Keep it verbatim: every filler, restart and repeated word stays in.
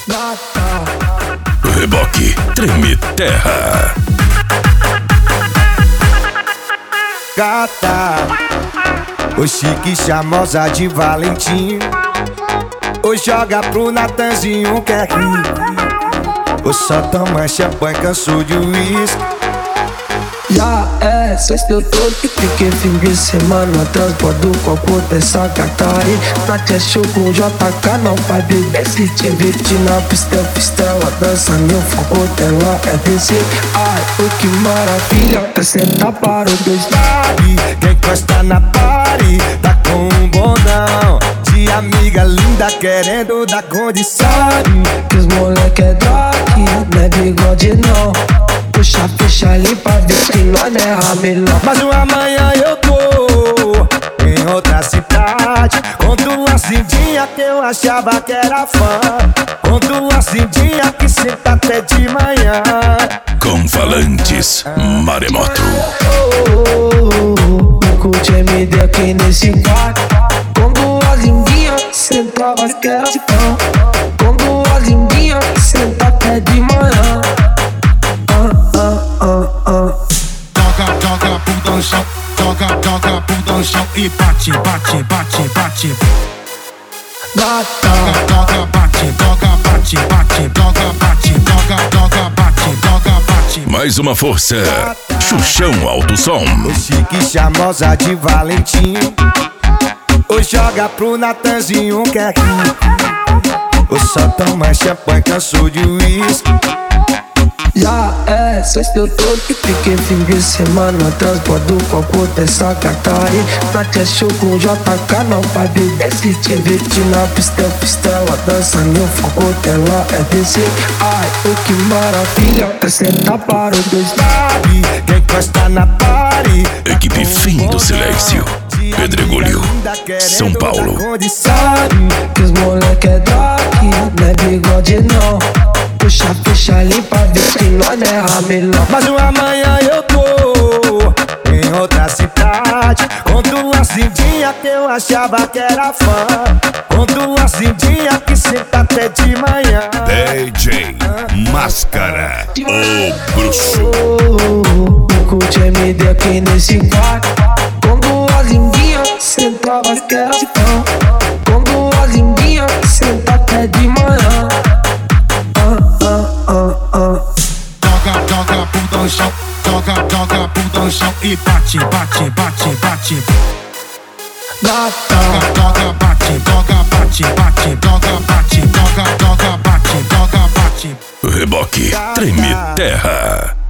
Reboque Treme Terra. Gata, o chique charmosa de Valentim. O joga pro Natanzinho que é rico. O só toma champanhe, cansou de uísque. Já é sexta, eu tô que fiquei fim de semana. Transbordo o copo dessa gata aí. Nath achou com o J K, não vai beber. Se te divertir na pista, pista ela dança. Meu foco dela é descer. Ai, oh, que maravilha. Até sentar para os dois. Sabe, quem encosta na party tá com um bondão de amiga linda querendo dar condição. Que os moleque é drag, não é bigode não. Puxa, puxa ali pra ver que nós não é ramelão. Mas uma manhã eu tô em outra cidade, com duas lindinhas que eu achava que era fã, com duas lindinhas que senta até de manhã. Com falantes, maremoto. O curte M D aqui nesse quarto, com duas lindinhas que sentava que era fã, com duas lindinhas que senta até de manhã. Toca, toca, bunda no chão, toca, toca, bunda no chão e bate, bate, bate, bate. Toca, toca, bate, toca, bate, bate, toca, bate, toca, toca, bate, toca, bate. Mais uma força, Xuxão Alto Som. O chique charmosa de Valentim. O joga pro Natanzinho que é rico. O só toma champanhe, cansou de uísque. Já é sexta, eu tô que fiquei fim de semana. Transbordo o copo dessa gata aí. Nath achou com o J K, não vai beber. Se te divertir na pista, pista ela dança. Meu foco dela é descer. Ai, oh, que maravilha. Até sentar para os dois. Sabe, quem encosta na party Equipe Fim do Silêncio, Pedregulho, São Paulo. Sabe que os moleque é drag, não é bigode não. Puxa, puxa ali pra ver que nós não é ramelão. Mas uma manhã eu tô em outra cidade, com duas lindinhas que eu achava que era fã, com duas lindinhas que senta até de manhã. D J Máscara, o bruxo. O curte M D aqui nesse quarto, com duas lindinhas que sentava que era fã, com duas lindinhas que senta até de manhã. Toca, toca, bunda no chão, toca, toca, bunda no chão e bate, bate, bate, bate. Toca, toca, bate, toca, bate, bate, toca, bate, toca, toca, bate, toca, bate. Reboque Treme Terra.